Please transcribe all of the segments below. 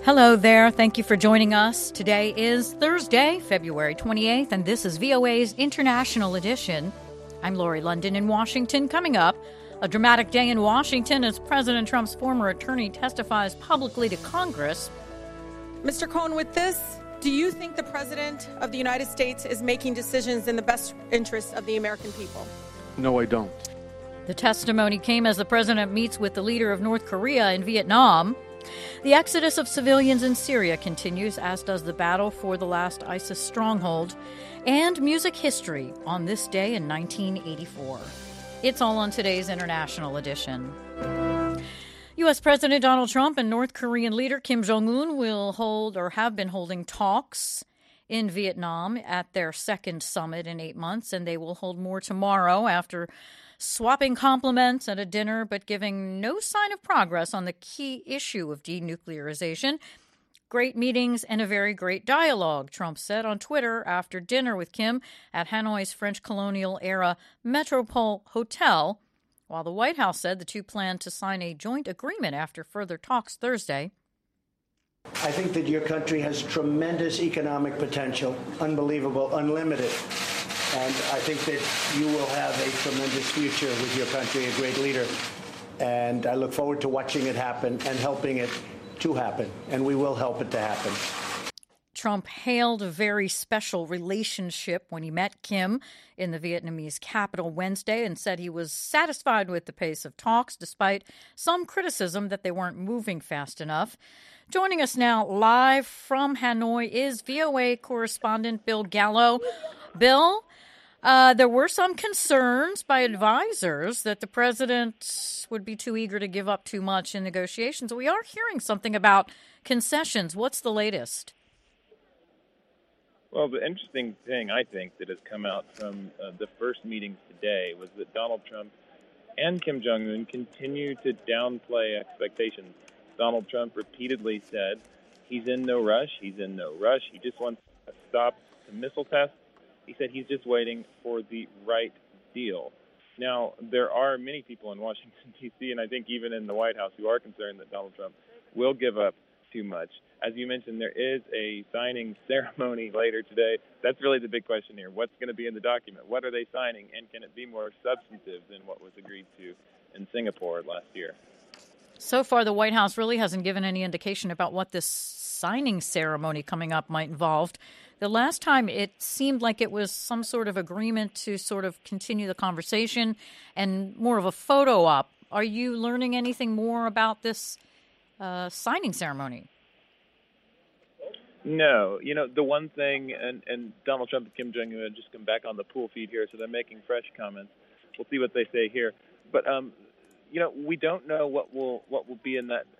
Hello there. Thank you for joining us. Today is Thursday, February 28th, and this is VOA's International Edition. I'm Lori London in Washington. Coming up, a dramatic day in Washington as President Trump's former attorney testifies publicly to Congress. Mr. Cohen, with this, do you think the President of the United States is making decisions in the best interests of the American people? No, I don't. The testimony came as the president meets with the leader of North Korea in Vietnam. The exodus of civilians in Syria continues, as does the battle for the last ISIS stronghold, and music history on this day in 1984. It's all on today's International Edition. U.S. President Donald Trump and North Korean leader Kim Jong-un will hold or have been holding talks in Vietnam at their second summit in 8 months, and they will hold more tomorrow after swapping compliments at a dinner, but giving no sign of progress on the key issue of denuclearization. Great meetings and a very great dialogue, Trump said on Twitter after dinner with Kim at Hanoi's French colonial-era Metropole Hotel, while the White House said the two plan to sign a joint agreement after further talks Thursday. I think that your country has tremendous economic potential, unbelievable, unlimited. And I think that you will have a tremendous future with your country, a great leader. And I look forward to watching it happen and helping it to happen. And we will help it to happen. Trump hailed a very special relationship when he met Kim in the Vietnamese capital Wednesday and said he was satisfied with the pace of talks, despite some criticism that they weren't moving fast enough. Joining us now live from Hanoi is VOA correspondent Bill Gallo. Bill, there were some concerns by advisors that the president would be too eager to give up too much in negotiations. We are hearing something about concessions. What's the latest? Well, the interesting thing, I think, that has come out from the first meetings today was that Donald Trump and Kim Jong-un continue to downplay expectations. Donald Trump repeatedly said he's in no rush. He just wants a stop to missile tests. He said he's just waiting for the right deal. Now, there are many people in Washington, D.C., and I think even in the White House, who are concerned that Donald Trump will give up too much. As you mentioned, there is a signing ceremony later today. That's really the big question here. What's going to be in the document? What are they signing? And can it be more substantive than what was agreed to in Singapore last year? So far, the White House really hasn't given any indication about what this signing ceremony coming up might involve. The last time it seemed like it was some sort of agreement to sort of continue the conversation and more of a photo op. Are you learning anything more about this signing ceremony? No. You know, the one thing, and Donald Trump and Kim Jong-un have just come back on the pool feed here, so they're making fresh comments. We'll see what they say here. But, you know, we don't know what will be in that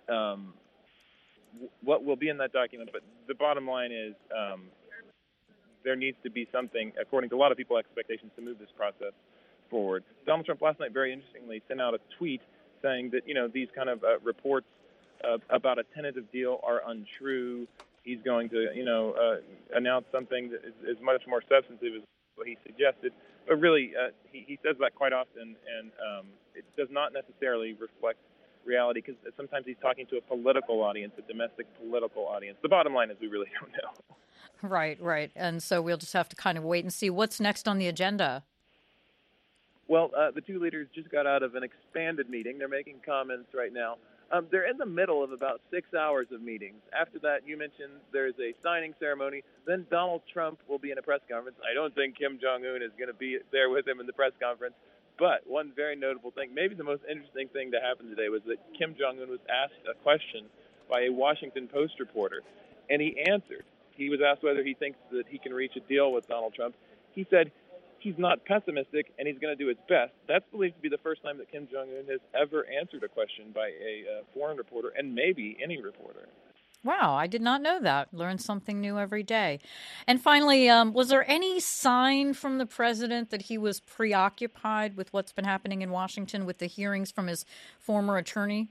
document. But the bottom line is there needs to be something, according to a lot of people, expectations to move this process forward. Donald Trump last night, very interestingly, sent out a tweet saying that, you know, these kind of reports about a tentative deal are untrue. He's going to, you know, announce something that is much more substantive, is what he suggested. But really, he says that quite often, and it does not necessarily reflect reality, because sometimes he's talking to a political audience, a domestic political audience. The bottom line is we really don't know. Right. And so we'll just have to kind of wait and see what's next on the agenda. Well, the two leaders just got out of an expanded meeting. They're making comments right now. They're in the middle of about 6 hours of meetings. After that, you mentioned there's a signing ceremony. Then Donald Trump will be in a press conference. I don't think Kim Jong-un is going to be there with him in the press conference. But one very notable thing, maybe the most interesting thing to happen today, was that Kim Jong-un was asked a question by a Washington Post reporter, and he answered. He was asked whether he thinks that he can reach a deal with Donald Trump. He said he's not pessimistic, and he's going to do his best. That's believed to be the first time that Kim Jong-un has ever answered a question by a foreign reporter, and maybe any reporter. Wow, I did not know that. Learn something new every day. And finally, was there any sign from the president that he was preoccupied with what's been happening in Washington with the hearings from his former attorney?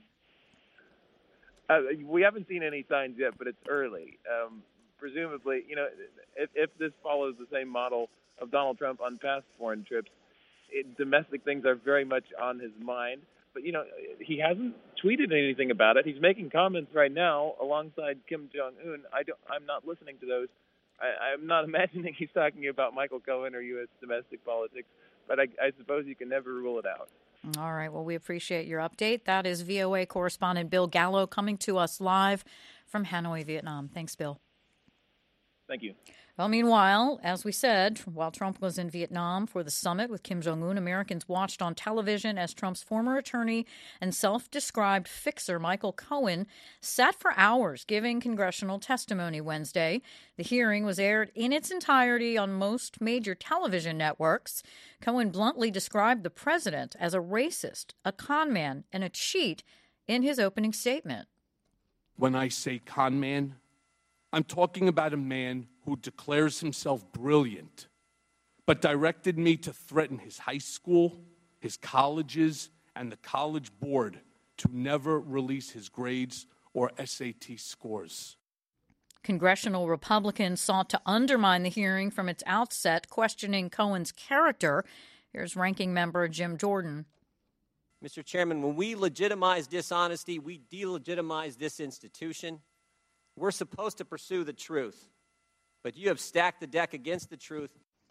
We haven't seen any signs yet, but it's early. Presumably, you know, if this follows the same model of Donald Trump on past foreign trips, domestic things are very much on his mind. But, he hasn't tweeted anything about it. He's making comments right now alongside Kim Jong-un. I'm not listening to those. I'm not imagining he's talking about Michael Cohen or U.S. domestic politics, but I suppose you can never rule it out. All right. Well, we appreciate your update. That is VOA correspondent Bill Gallo coming to us live from Hanoi, Vietnam. Thanks, Bill. Thank you. Well, meanwhile, as we said, while Trump was in Vietnam for the summit with Kim Jong-un, Americans watched on television as Trump's former attorney and self-described fixer, Michael Cohen, sat for hours giving congressional testimony Wednesday. The hearing was aired in its entirety on most major television networks. Cohen bluntly described the president as a racist, a con man, and a cheat in his opening statement. When I say con man, I'm talking about a man who declares himself brilliant, but directed me to threaten his high school, his colleges, and the college board to never release his grades or SAT scores. Congressional Republicans sought to undermine the hearing from its outset, questioning Cohen's character. Here's Ranking Member Jim Jordan. Mr. Chairman, when we legitimize dishonesty, we delegitimize this institution. We're supposed to pursue the truth, but you have stacked the deck against the truth.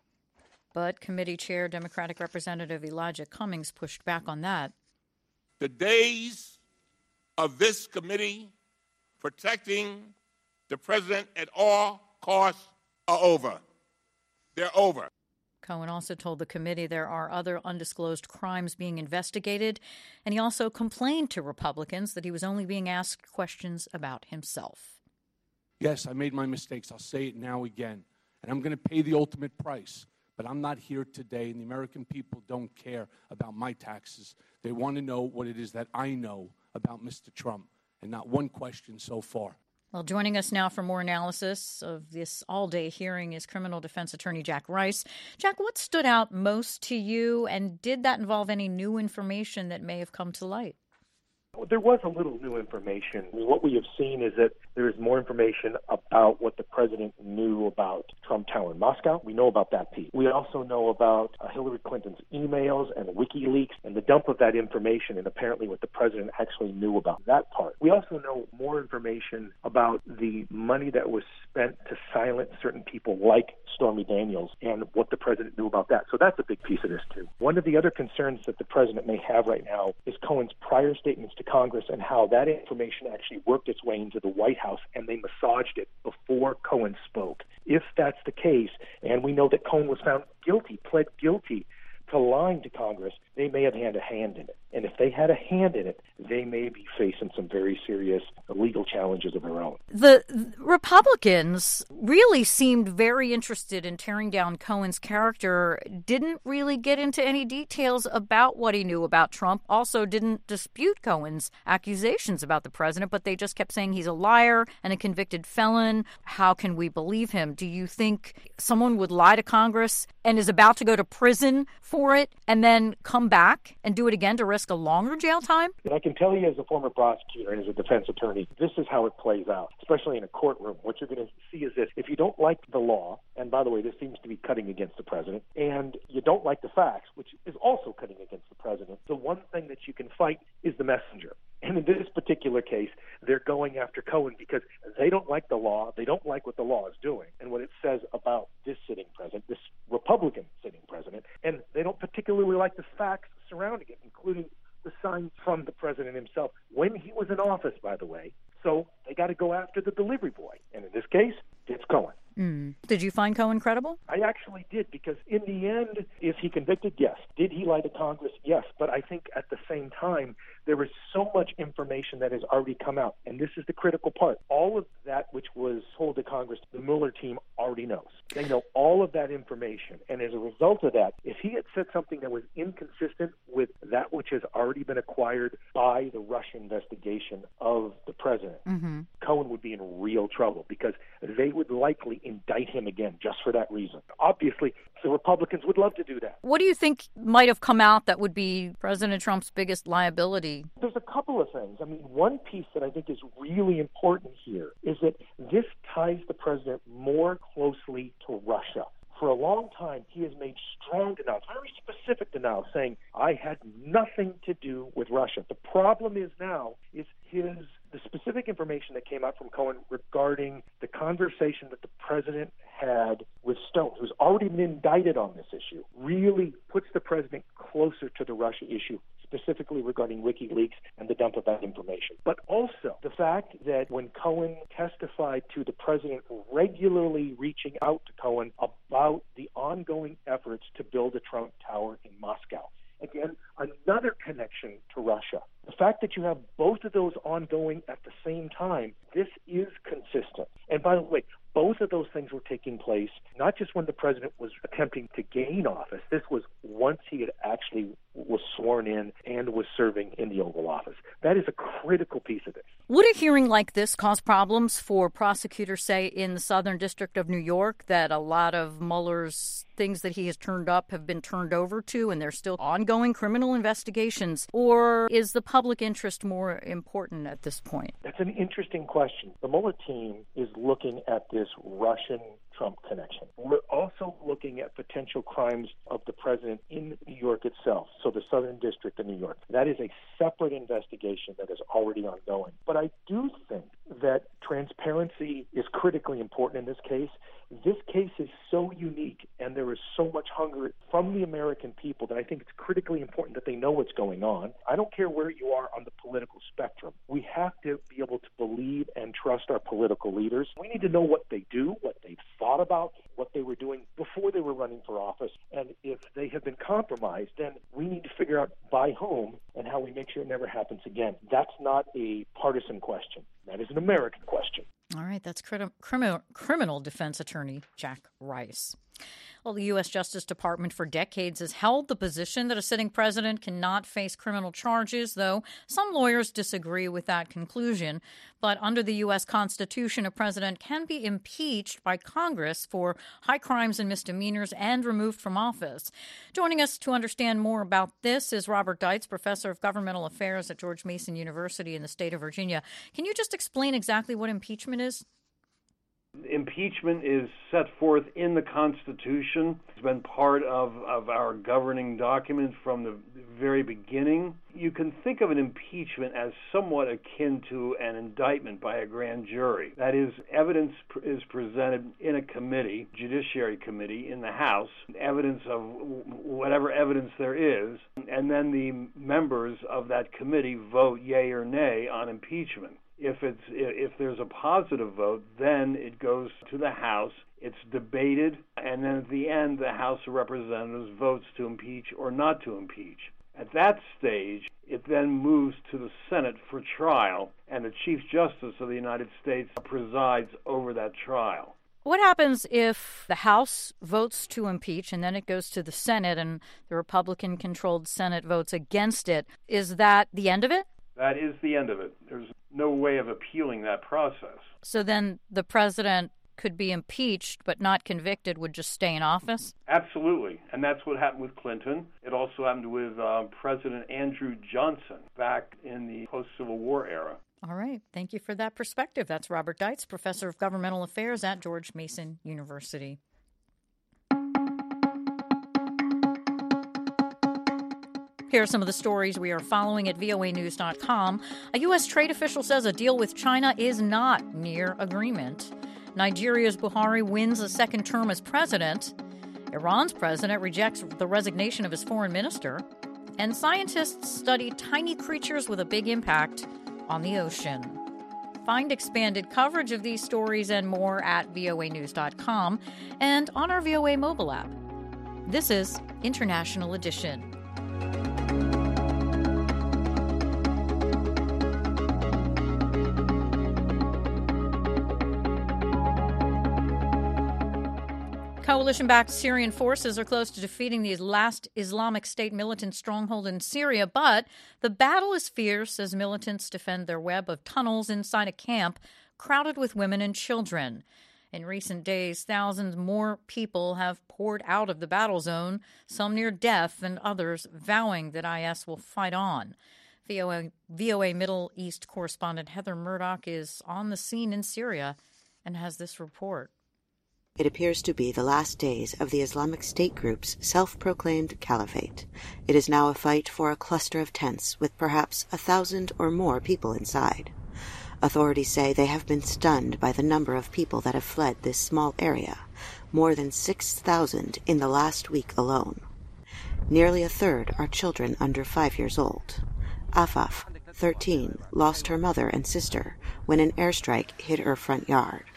But committee chair Democratic Representative Elijah Cummings pushed back on that. The days of this committee protecting the president at all costs are over. They're over. Cohen also told the committee there are other undisclosed crimes being investigated, and he also complained to Republicans that he was only being asked questions about himself. Yes, I made my mistakes. I'll say it now again. And I'm going to pay the ultimate price. But I'm not here today, and the American people don't care about my taxes. They want to know what it is that I know about Mr. Trump, and not one question so far. Well, joining us now for more analysis of this all-day hearing is criminal defense attorney Jack Rice. Jack, what stood out most to you, and did that involve any new information that may have come to light? There was a little new information. What we have seen is that there is more information about what the president knew about Trump Tower in Moscow. We know about that piece. We also know about Hillary Clinton's emails and WikiLeaks and the dump of that information and apparently what the president actually knew about that part. We also know more information about the money that was spent to silence certain people like Stormy Daniels and what the president knew about that. So that's a big piece of this, too. One of the other concerns that the president may have right now is Cohen's prior statements to Congress and how that information actually worked its way into the White House and they massaged it before Cohen spoke. If that's the case, and we know that Cohen was found guilty, pled guilty to lying to Congress, they may have had a hand in it. And if they had a hand in it, they may be facing some very serious legal challenges of their own. The Republicans really seemed very interested in tearing down Cohen's character, didn't really get into any details about what he knew about Trump, also didn't dispute Cohen's accusations about the president, but they just kept saying he's a liar and a convicted felon. How can we believe him? Do you think someone would lie to Congress and is about to go to prison for it and then come back and do it again to risk a longer jail time? And I can tell you as a former prosecutor and as a defense attorney, this is how it plays out, especially in a courtroom. What you're going to see is this. If you don't like the law, and by the way, this seems to be cutting against the president, and you don't like the facts, which is also cutting against the president, the one thing that you can fight is the messenger. And in this particular case, they're going after Cohen because they don't like the law. They don't like what the law is doing and what it says about this sitting president, this Republican sitting president. And they don't particularly like the facts surrounding it, including the signs from the president himself when he was in office, by the way. So they got to go after the delivery boy. And in this case, it's Cohen. Did you find Cohen credible? I actually did, because in the end, is he convicted? Yes. Did he lie to Congress? Yes. But I think at the same time, there is so much information that has already come out. And this is the critical part. All of that which was told to Congress, the Mueller team already knows. They know all of that information. And as a result of that, if he had said something that was inconsistent with that which has already been acquired by the Russia investigation of the president, Cohen would be in real trouble, because they would likely indict him again just for that reason. Obviously, the Republicans would love to do that. What do you think might have come out that would be President Trump's biggest liability? There's a couple of things. I mean, one piece that I think is really important here is that this ties the president more closely to Russia. For a long time, he has made strong denials, very specific denials, saying, I had nothing to do with Russia. The problem is now is the specific information that came out from Cohen regarding the conversation that the president had with Stone, who's already been indicted on this issue, really puts the president closer to the Russia issue, specifically regarding WikiLeaks and the dump of that information. But also the fact that when Cohen testified to the president regularly reaching out to Cohen about the ongoing efforts to build a Trump Tower in Moscow. Again, another connection to Russia. The fact that you have both of those ongoing at the same time, this is consistent. And by the way, both of those things were taking place not just when the president was attempting to gain office. This was once he had actually was sworn in and was serving in the Oval Office. That is a critical piece of this. Would a hearing like this cause problems for prosecutors, say, in the Southern District of New York, that a lot of Mueller's things that he has turned up have been turned over to and there's still ongoing criminal investigations? Or is the public interest more important at this point? That's an interesting question. The Mueller team is looking at this Russian-Trump connection. We're also looking at potential crimes of the president in New York itself, so the Southern District of New York. That is a separate investigation that is already ongoing. But I do think that transparency is critically important in this case. This case is so unique, and there is so much hunger from the American people that I think it's critically important that they know what's going on. I don't care where you are on the political spectrum. We have to be able to believe and trust our political leaders. We need to know what they do, what they've thought about, what they were doing before they were running for office. And if they have been compromised, then we need to figure out by whom and how we make sure it never happens again. That's not a partisan question. That is an American question. All right, that's criminal defense attorney Jack Rice. Well, the U.S. Justice Department for decades has held the position that a sitting president cannot face criminal charges, though some lawyers disagree with that conclusion. But under the U.S. Constitution, a president can be impeached by Congress for high crimes and misdemeanors and removed from office. Joining us to understand more about this is Robert Deitz, professor of governmental affairs at George Mason University in the state of Virginia. Can you just explain exactly what impeachment is? Impeachment is set forth in the Constitution. It's been part of our governing document from the very beginning. You can think of an impeachment as somewhat akin to an indictment by a grand jury. That is, evidence is presented in a committee, Judiciary Committee, in the House, evidence of whatever evidence there is, and then the members of that committee vote yea or nay on impeachment. If there's a positive vote, then it goes to the House, it's debated, and then at the end, the House of Representatives votes to impeach or not to impeach. At that stage, it then moves to the Senate for trial, and the Chief Justice of the United States presides over that trial. What happens if the House votes to impeach and then it goes to the Senate and the Republican-controlled Senate votes against it? Is that the end of it? That is the end of it. There's no way of appealing that process. So then the president could be impeached but not convicted, would just stay in office? Absolutely. And that's what happened with Clinton. It also happened with President Andrew Johnson back in the post-Civil War era. All right. Thank you for that perspective. That's Robert Deitz, professor of governmental affairs at George Mason University. Here are some of the stories we are following at voanews.com. A U.S. trade official says a deal with China is not near agreement. Nigeria's Buhari wins a second term as president. Iran's president rejects the resignation of his foreign minister. And scientists study tiny creatures with a big impact on the ocean. Find expanded coverage of these stories and more at voanews.com and on our VOA mobile app. This is International Edition. Coalition-backed Syrian forces are close to defeating the last Islamic State militant stronghold in Syria, but the battle is fierce as militants defend their web of tunnels inside a camp crowded with women and children. In recent days, thousands more people have poured out of the battle zone, some near death and others vowing that IS will fight on. VOA Middle East correspondent Heather Murdoch is on the scene in Syria and has this report. It appears to be the last days of the Islamic State group's self-proclaimed caliphate. It is now a fight for a cluster of tents with perhaps 1,000 or more people inside. Authorities say they have been stunned by the number of people that have fled this small area, more than 6,000 in the last week alone. Nearly a third are children under 5 years old. Afaf, 13, lost her mother and sister when an airstrike hit her front yard.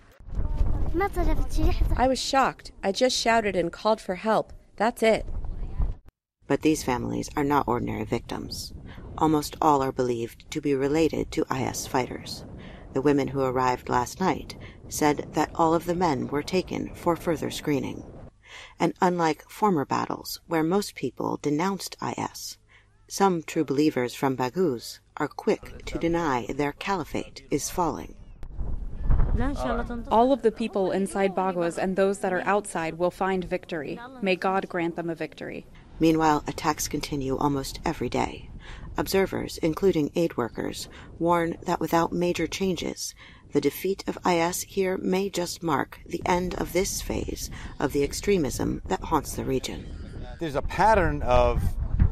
I was shocked. I just shouted and called for help. That's it. But these families are not ordinary victims. Almost all are believed to be related to IS fighters. The women who arrived last night said that all of the men were taken for further screening. And unlike former battles where most people denounced IS, some true believers from Baghouz are quick to deny their caliphate is falling. All of the people inside Baghouz and those that are outside will find victory. May God grant them a victory. Meanwhile, attacks continue almost every day. Observers, including aid workers, warn that without major changes, the defeat of IS here may just mark the end of this phase of the extremism that haunts the region. There's a pattern of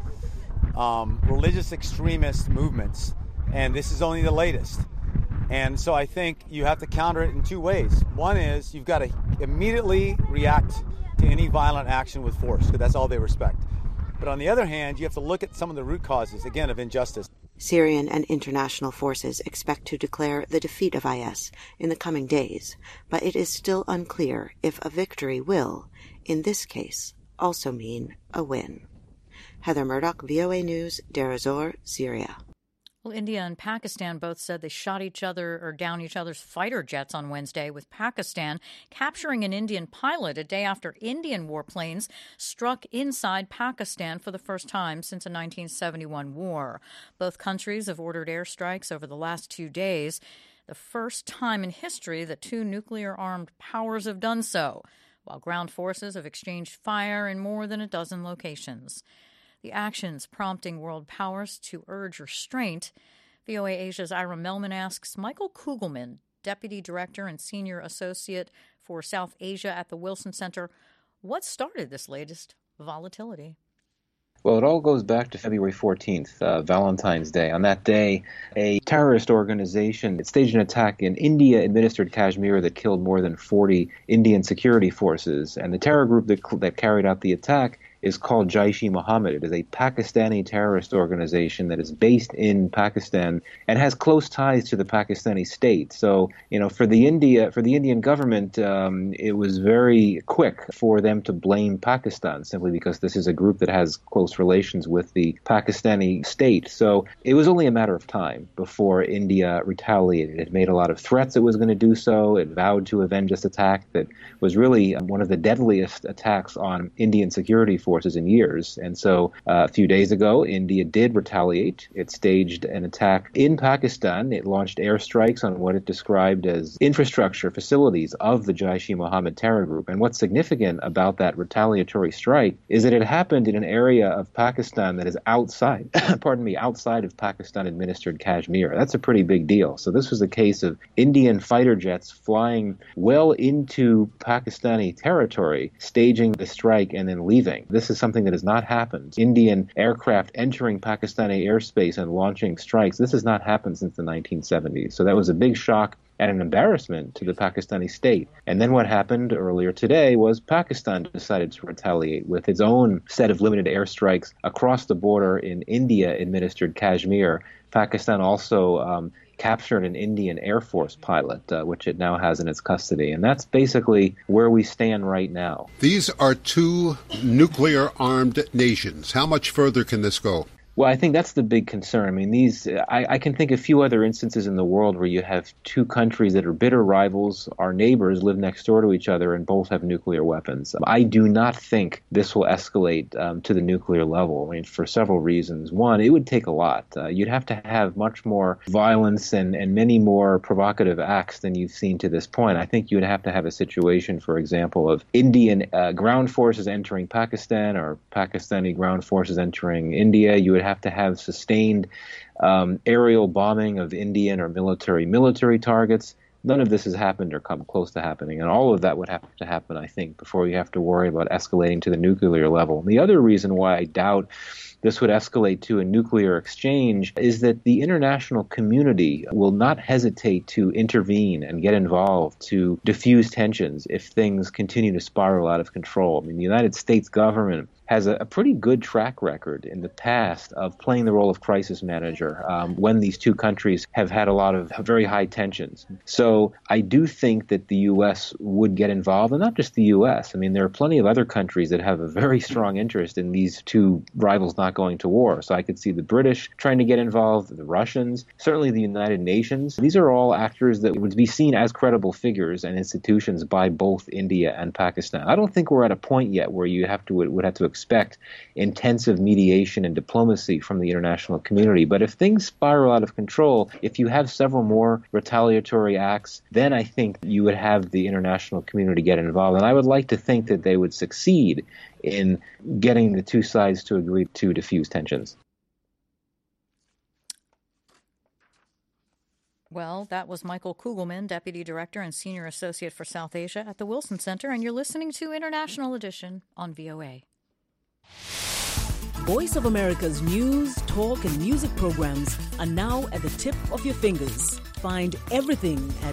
religious extremist movements, and this is only the latest. And so I think you have to counter it in two ways. One is you've got to immediately react to any violent action with force, because that's all they respect. But on the other hand, you have to look at some of the root causes, again, of injustice. Syrian and international forces expect to declare the defeat of IS in the coming days, but it is still unclear if a victory will, in this case, also mean a win. Heather Murdoch, VOA News, Deir ez-Zor, Syria. Well, India and Pakistan both said they shot each other or down each other's fighter jets on Wednesday, with Pakistan capturing an Indian pilot a day after Indian warplanes struck inside Pakistan for the first time since the 1971 war. Both countries have ordered airstrikes over the last 2 days, the first time in history that two nuclear-armed powers have done so, while ground forces have exchanged fire in more than a dozen locations. The actions prompting world powers to urge restraint. VOA Asia's Ira Melman asks Michael Kugelman, Deputy Director and Senior Associate for South Asia at the Wilson Center, what started this latest volatility? Well, it all goes back to February 14th, Valentine's Day. On that day, a terrorist organization staged an attack in India-administered Kashmir that killed more than 40 Indian security forces. And the terror group that carried out the attack is called Jaish-e-Mohammed. It is a Pakistani terrorist organization that is based in Pakistan and has close ties to the Pakistani state. So, for the Indian government, it was very quick for them to blame Pakistan simply because this is a group that has close relations with the Pakistani state. So it was only a matter of time before India retaliated. It made a lot of threats it was going to do so. It vowed to avenge this attack that was really one of the deadliest attacks on Indian security forces in years. And so a few days ago, India did retaliate. It staged an attack in Pakistan. It launched airstrikes on what it described as infrastructure facilities of the Jaish-e-Mohammed terror group. And what's significant about that retaliatory strike is that it happened in an area of Pakistan that is outside of Pakistan-administered Kashmir. That's a pretty big deal. So this was a case of Indian fighter jets flying well into Pakistani territory, staging the strike, and then leaving. This is something that has not happened. Indian aircraft entering Pakistani airspace and launching strikes, this has not happened since the 1970s. So that was a big shock and an embarrassment to the Pakistani state. And then what happened earlier today was Pakistan decided to retaliate with its own set of limited airstrikes across the border in India-administered Kashmir. Pakistan also captured an Indian Air Force pilot, which it now has in its custody. And that's basically where we stand right now. These are two nuclear-armed nations. How much further can this go? Well, I think that's the big concern. I mean, I can think of a few other instances in the world where you have two countries that are bitter rivals, our neighbors, live next door to each other, and both have nuclear weapons. I do not think this will escalate to the nuclear level. I mean, for several reasons. One, it would take a lot. You'd have to have much more violence and many more provocative acts than you've seen to this point. I think you would have to have a situation, for example, of Indian ground forces entering Pakistan or Pakistani ground forces entering India. You would have to have sustained aerial bombing of Indian or military targets. None of this has happened or come close to happening, and all of that would have to happen, I think, before you have to worry about escalating to the nuclear level. And the other reason why I doubt this would escalate to a nuclear exchange is that the international community will not hesitate to intervene and get involved to diffuse tensions if things continue to spiral out of control. I mean, the United States government has a pretty good track record in the past of playing the role of crisis manager when these two countries have had a lot of very high tensions. So I do think that the U.S. would get involved, and not just the U.S. I mean, there are plenty of other countries that have a very strong interest in these two rivals not going to war. So I could see the British trying to get involved, the Russians, certainly the United Nations. These are all actors that would be seen as credible figures and institutions by both India and Pakistan. I don't think we're at a point yet where you would have to expect intensive mediation and diplomacy from the international community. But if things spiral out of control, if you have several more retaliatory acts, then I think you would have the international community get involved. And I would like to think that they would succeed in getting the two sides to agree to diffuse tensions. Well, that was Michael Kugelman, Deputy Director and Senior Associate for South Asia at the Wilson Center, and you're listening to International Edition on VOA. Voice of America's news, talk, and music programs are now at the tip of your fingers. Find everything at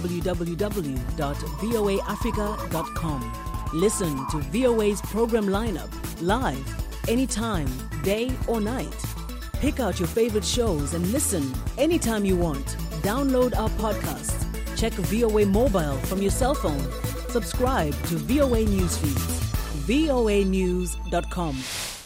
www.voaafrica.com. Listen to VOA's program lineup live, anytime, day or night. Pick out your favorite shows and listen anytime you want. Download our podcast. Check VOA Mobile from your cell phone. Subscribe to VOA Newsfeed. voanews.com.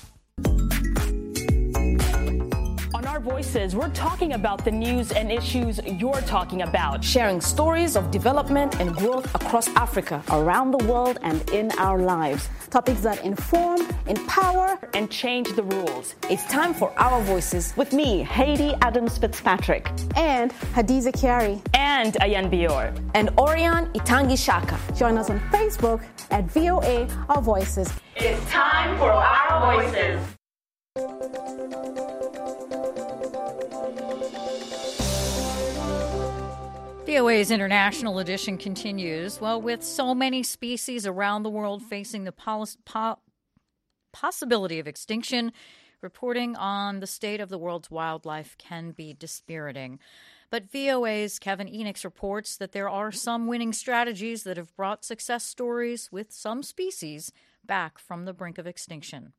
On Our Voices, we're talking about the news and issues you're talking about, sharing stories of development and growth across Africa, around the world, and in our lives. Topics that inform, empower, and change the rules. It's time for Our Voices with me, Haiti Adams Fitzpatrick, and Hadiza Kiari, and Ayan Bior, and Orion Itangi Shaka. Join us on Facebook at VOA Our Voices. It's time for Our Voices. VOA's International Edition continues. Well, with so many species around the world facing the possibility of extinction, reporting on the state of the world's wildlife can be dispiriting. But VOA's Kevin Enix reports that there are some winning strategies that have brought success stories with some species back from the brink of extinction.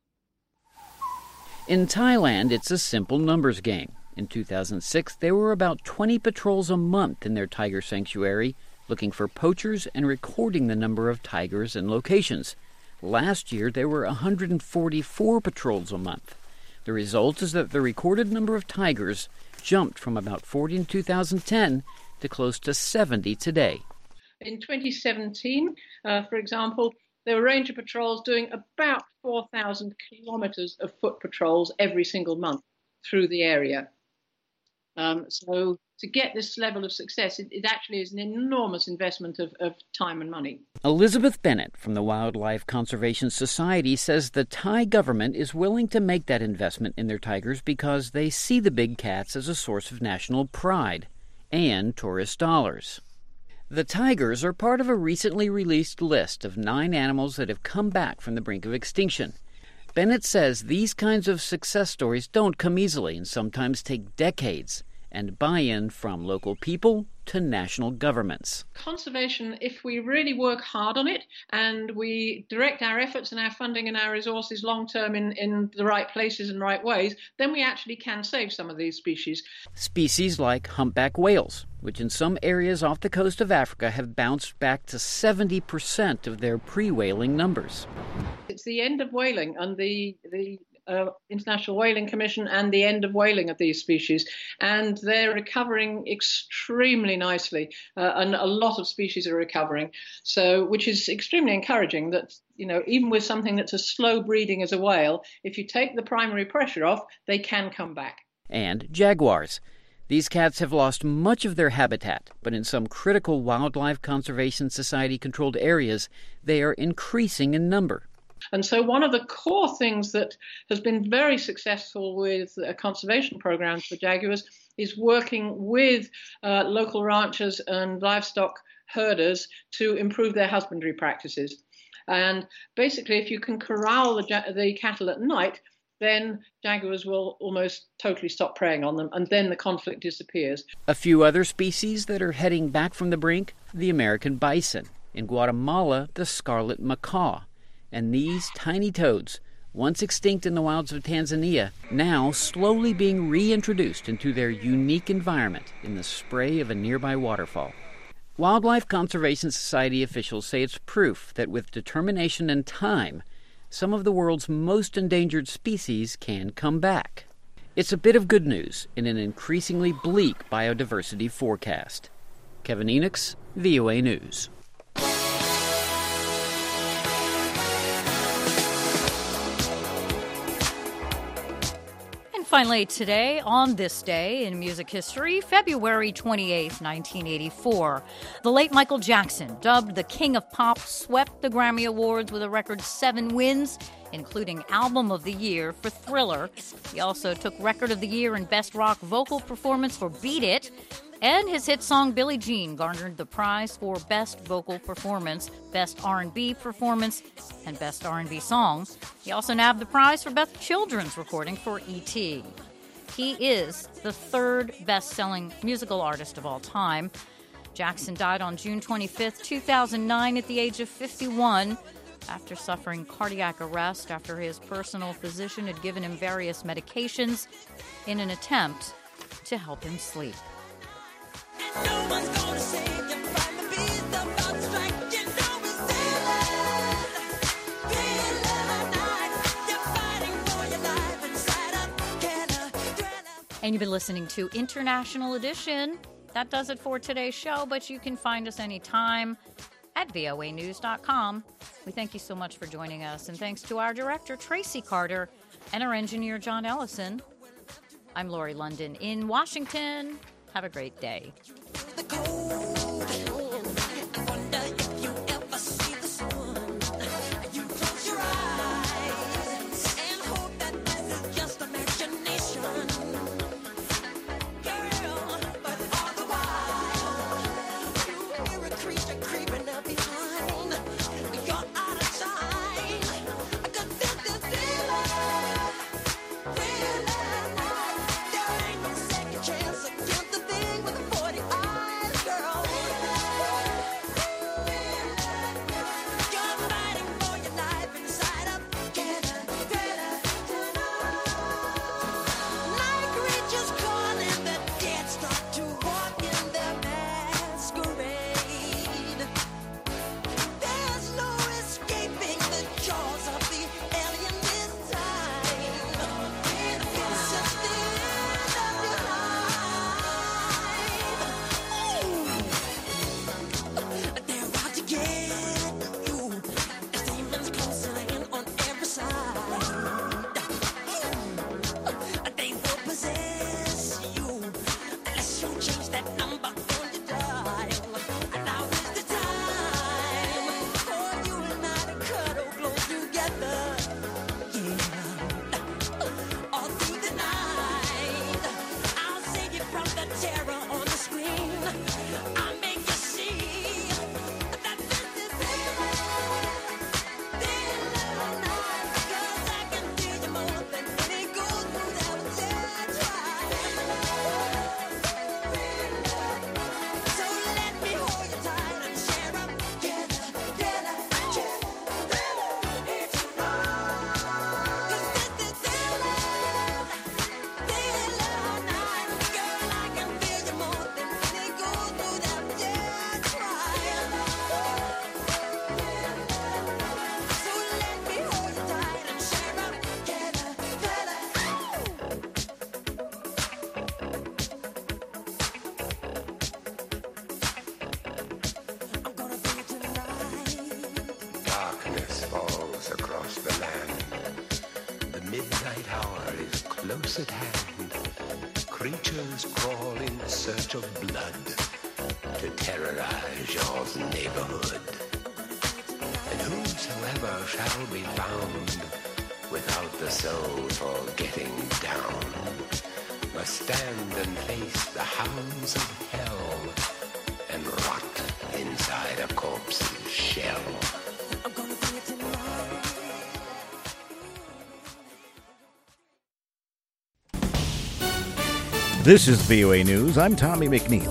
In Thailand, it's a simple numbers game. In 2006, there were about 20 patrols a month in their tiger sanctuary, looking for poachers and recording the number of tigers and locations. Last year, there were 144 patrols a month. The result is that the recorded number of tigers jumped from about 40 in 2010 to close to 70 today. In 2017, for example, there were ranger patrols doing about 4,000 kilometers of foot patrols every single month through the area. So to get this level of success, it actually is an enormous investment of time and money. Elizabeth Bennett from the Wildlife Conservation Society says the Thai government is willing to make that investment in their tigers because they see the big cats as a source of national pride and tourist dollars. The tigers are part of a recently released list of 9 animals that have come back from the brink of extinction. Bennett says these kinds of success stories don't come easily and sometimes take decades, and buy-in from local people to national governments. Conservation, if we really work hard on it and we direct our efforts and our funding and our resources long-term in the right places and right ways, then we actually can save some of these species. Species like humpback whales, which in some areas off the coast of Africa have bounced back to 70% of their pre-whaling numbers. It's the end of whaling and the International Whaling Commission and the end of whaling of these species, and they're recovering extremely nicely, and a lot of species are recovering, so which is extremely encouraging that, you know, even with something that's a slow breeding as a whale, if you take the primary pressure off, they can come back. And jaguars. These cats have lost much of their habitat, but in some critical Wildlife Conservation Society-controlled areas, they are increasing in number. And so one of the core things that has been very successful with conservation programs for jaguars is working with local ranchers and livestock herders to improve their husbandry practices. And basically, if you can corral the cattle at night, then jaguars will almost totally stop preying on them, and then the conflict disappears. A few other species that are heading back from the brink: the American bison, in Guatemala, the scarlet macaw, and these tiny toads, once extinct in the wilds of Tanzania, now slowly being reintroduced into their unique environment in the spray of a nearby waterfall. Wildlife Conservation Society officials say it's proof that with determination and time, some of the world's most endangered species can come back. It's a bit of good news in an increasingly bleak biodiversity forecast. Kevin Enochs, VOA News. Finally today, on this day in music history, February 28, 1984, the late Michael Jackson, dubbed the King of Pop, swept the Grammy Awards with a record 7 wins, including Album of the Year for Thriller. He also took Record of the Year and Best Rock Vocal Performance for Beat It, and his hit song Billie Jean garnered the prize for Best Vocal Performance, Best R&B Performance, and Best R&B Song. He also nabbed the prize for Best Children's Recording for E.T. He is the 3rd best-selling musical artist of all time. Jackson died on June 25, 2009 at the age of 51 after suffering cardiac arrest after his personal physician had given him various medications in an attempt to help him sleep. No one's gonna save you from the beast about to strike. You know it's you're fighting for your life inside of And you've been listening to International Edition. That does it for today's show, but you can find us anytime at voanews.com. We thank you so much for joining us, and thanks to our director, Tracy Carter, and our engineer, John Ellison. I'm Lori London in Washington. Have a great day. close at hand. Creatures crawl in search of blood to terrorize your neighborhood. And whosoever shall be found without the soul for getting down must stand and face the hounds of hell and rot inside a corpse's shell. This is VOA News. I'm Tommy McNeil.